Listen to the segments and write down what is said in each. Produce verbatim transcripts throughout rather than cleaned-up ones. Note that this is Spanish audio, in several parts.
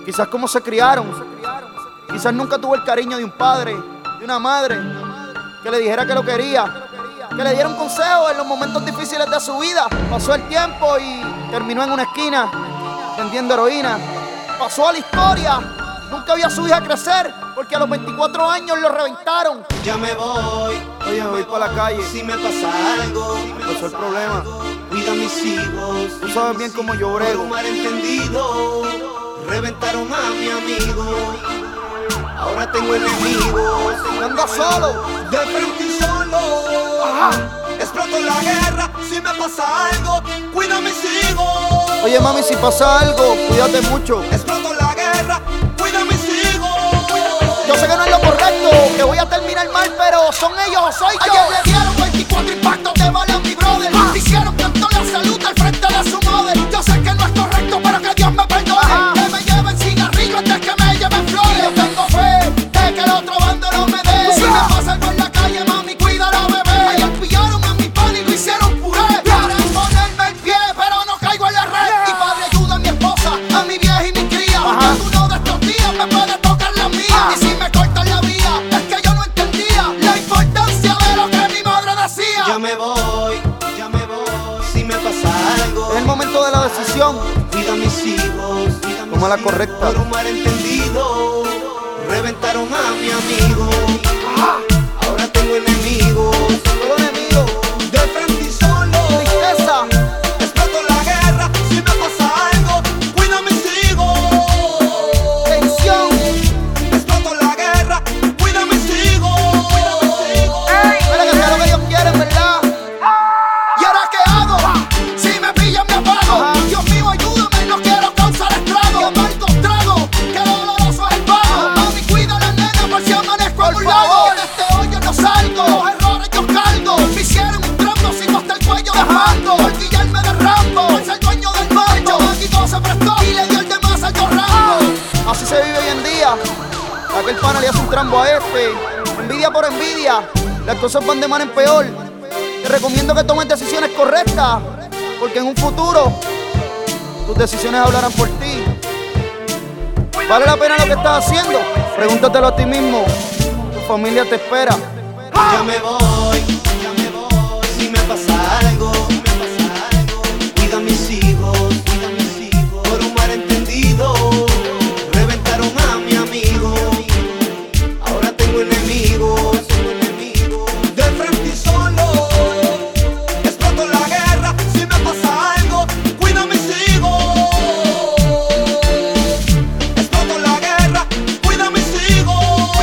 Quizás cómo se criaron. Quizás nunca tuvo el cariño de un padre, de una madre, que le dijera que lo quería, que le diera un consejo en los momentos difíciles de su vida. Pasó el tiempo y terminó en una esquina vendiendo heroína. Pasó a la historia. Nunca vio a su hija crecer porque a los veinticuatro años lo reventaron. Ya me voy. Oye, me voy para la calle. Si me pasa algo, Pasó el problema. cuida a mis hijos. Tú sabes bien cómo yo brego. Por un malentendido, reventaron a mi amigo. Ahora tengo enemigos. Ando solo. De frente y solo. Ajá. Explotó la guerra. Si me pasa algo, cuida a mis hijos. Oye, mami, si pasa algo, cuídate mucho. Explotó la guerra. Cuida a mis hijos. Yo sé que no es lo correcto, que voy a terminar mal, pero son ellos o soy yo. Ayer le dieron veinticuatro impactos de bala a mi brother. Ah. Hicieron canto la salud al frente de su model. Yo sé que no es correcto, pero que Dios me perdone. Ajá. Que me lleven cigarrillos antes que me lleven flores. Yo tengo fe de que el otro bando no me dé. Si me pasa algo en la calle, mami, cuida a la bebé. Ayer pillaron a mi pan y lo hicieron puré. Quieren ponerme el pie, pero no caigo en la red. Y padre, ayuda a mi esposa, a mi vieja y mi cría. Ajá. Porque uno de estos días me puede tocar la mía. Y si me cortan la vía, es que yo no entendía la importancia de lo que mi madre decía. Ya me voy, ya me voy. Si me pasa algo, Es el momento de la decisión. cuida a mis hijos. Cuida a mis Toma la hijos. correcta. Por un malentendido, reventaron a mi amigo. Ahora tengo enemigos. Todo enemigo, De frente y solo. tristeza. Explotó la guerra. Si me pasa algo, cuida a mis hijos. Tensión. Explotó la guerra. Cuida a mis hijos. Mira que sea lo que Dios quiere, ¿verdad? ¿Y ahora qué hago? Si me pillan me apago. Ajá. Dios mío, ayúdame, no quiero causar estrago. Que amargo trago, que doloroso es el pago. Ajá. Mami, cuida a la nena por si amanezco en Por un lago. favor. De este hoyo no salgo, los errores yo cargo. Me hicieron un trampo, sigo hasta el cuello de Ajá. mango. Por guillarme de Rambo, por ser dueño del mango. Maquito se prestó y le dio el de más alto rango. Así se vive hoy en día. Aquel pana le hace un trambo a este. Envidia por envidia. Las cosas van de mal en peor. Te recomiendo que tomes decisiones correctas. Porque en un futuro tus decisiones hablarán por ti. ¿Vale la pena lo que estás haciendo? Pregúntatelo a ti mismo. Tu familia te espera. Ya me voy, ya me voy. Si me pasa algo, si me pasa algo, cuida a mis hijos, cuida a mis hijos. Por un malentendido, reventaron a mi amigo. Ahora tengo enemigos, tengo enemigos. De frente y solo. Explotó la guerra. Si me pasa algo, cuida a mis hijos. Explotó la guerra. Cuida a mis hijos.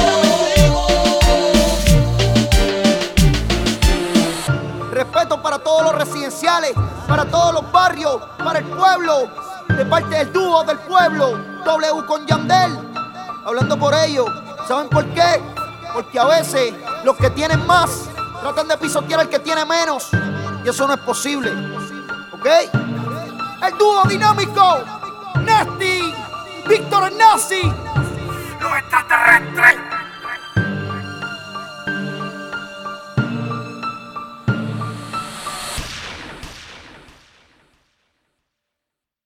Respeto para todos los residenciales, para todos los barrios, para el pueblo, de parte del dúo del pueblo, W con Yandel, hablando por ellos. ¿Saben por qué? Porque a veces los que tienen más tratan de pisotear al que tiene menos, y eso no es posible, ¿ok? El dúo dinámico, Nasty, Víctor el Nazi, Los extraterrestres.